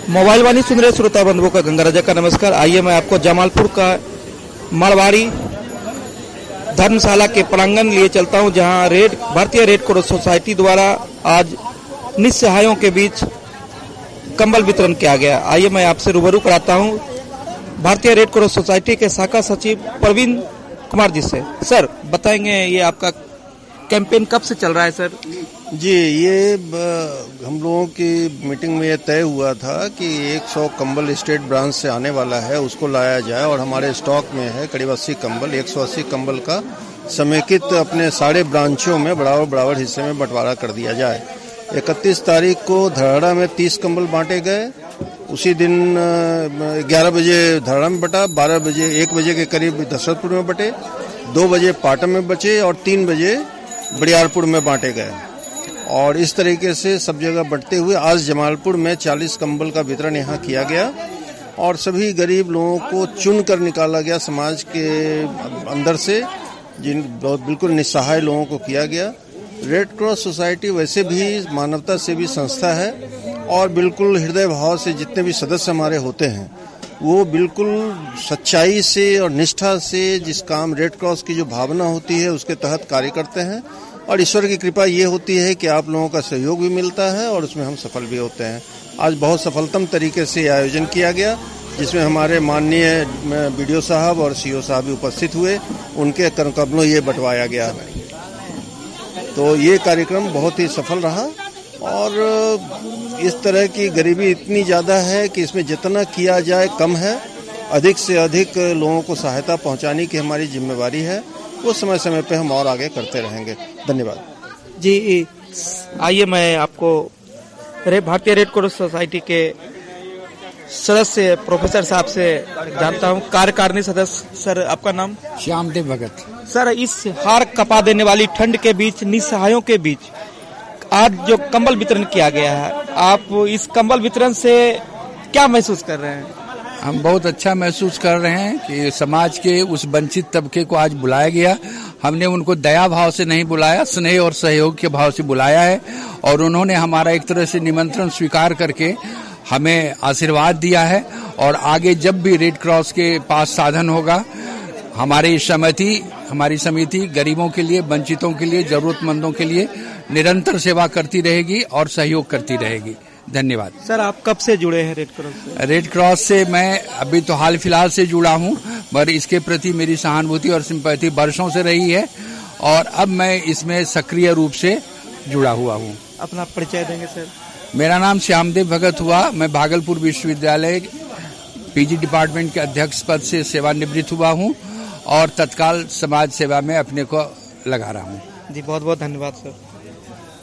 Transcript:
Mobile वाणी सुन रहे श्रोता बंधुओं का गंगा राजा का नमस्कार। आइए मैं आपको जमालपुर का मारवाड़ी धर्मशाला के प्रांगण लिए चलता हूं, जहां भारतीय रेड क्रॉस सोसाइटी द्वारा आज निस्सहायों के बीच कंबल वितरण किया गया। आइए मैं आपसे रूबरू कराता हूं भारतीय रेड क्रॉस सोसाइटी के शाखा सचिव प्रवीण कुमार जी से। सर बताएंगे, ये आपका कैंपेन कब से चल रहा है सर? जी, ये हम लोगों की मीटिंग में ये तय हुआ था कि 100 कंबल स्टेट ब्रांच से आने वाला है, उसको लाया जाए और हमारे स्टॉक में है करीब 80 कंबल। 180 कंबल का समेकित अपने सारे ब्रांचों में बराबर हिस्से में बंटवारा कर दिया जाए। 31 तारीख को धराड़ा में 30 कंबल बांटे गए। उसी दिन 11 बजे धराड़ा में बटा, 12 बजे 1 बजे के करीब दशरथपुर में बटे, 2 बजे पाटन में बचे और 3 बजे बड़ियारपुर में बांटे गए। और इस तरीके से सब जगह बंटते हुए आज जमालपुर में 40 कंबल का वितरण यहाँ किया गया और सभी गरीब लोगों को चुन कर निकाला गया समाज के अंदर से, जिन बिल्कुल निस्सहाय लोगों को किया गया। रेड क्रॉस सोसाइटी वैसे भी मानवता सेवी संस्था है और बिल्कुल हृदय भाव से जितने भी सदस्य हमारे होते हैं वो बिल्कुल सच्चाई से और निष्ठा से जिस काम रेड क्रॉस की जो भावना होती है उसके तहत कार्य करते हैं और ईश्वर की कृपा ये होती है कि आप लोगों का सहयोग भी मिलता है और उसमें हम सफल भी होते हैं। आज बहुत सफलतम तरीके से आयोजन किया गया, जिसमें हमारे माननीय बीडीओ साहब और सीओ साहब भी उपस्थित हुए, उनके करकमलों ये बंटवाया गया। तो ये कार्यक्रम बहुत ही सफल रहा और इस तरह की गरीबी इतनी ज़्यादा है कि इसमें जितना किया जाए कम है। अधिक से अधिक लोगों को सहायता पहुंचाने की हमारी जिम्मेवारी है, वो समय समय पे हम और आगे करते रहेंगे। धन्यवाद जी। आइए मैं आपको भारतीय रेड क्रॉस सोसाइटी के सदस्य प्रोफेसर साहब से जानता हूं, कार्यकारिणी सदस्य। सर आपका नाम? श्यामदेव भगत। सर, इस हार कपा देने वाली ठंड के बीच, निस्सहायों के बीच आज जो कंबल वितरण किया गया है, आप इस कंबल वितरण से क्या महसूस कर रहे हैं? हम बहुत अच्छा महसूस कर रहे हैं कि समाज के उस वंचित तबके को आज बुलाया गया। हमने उनको दया भाव से नहीं बुलाया, स्नेह और सहयोग के भाव से बुलाया है और उन्होंने हमारा एक तरह से निमंत्रण स्वीकार करके हमें आशीर्वाद दिया है। और आगे जब भी रेड क्रॉस के पास साधन होगा, हमारी समिति गरीबों के लिए, वंचितों के लिए, जरूरतमंदों के लिए निरंतर सेवा करती रहेगी और सहयोग करती रहेगी। धन्यवाद। सर, आप कब से जुड़े हैं रेड क्रॉस से? रेड क्रॉस से मैं अभी तो हाल फिलहाल से जुड़ा हूं, पर इसके प्रति मेरी सहानुभूति और सिंपैथी वर्षों से रही है और अब मैं इसमें सक्रिय रूप से जुड़ा हुआ हूं। अपना परिचय देंगे सर? मेरा नाम श्यामदेव भगत हुआ। मैं भागलपुर विश्वविद्यालय पीजी डिपार्टमेंट के अध्यक्ष पद से सेवानिवृत्त हुआ हूं और तत्काल समाज सेवा में अपने को लगा रहा हूं। जी, बहुत बहुत धन्यवाद सर।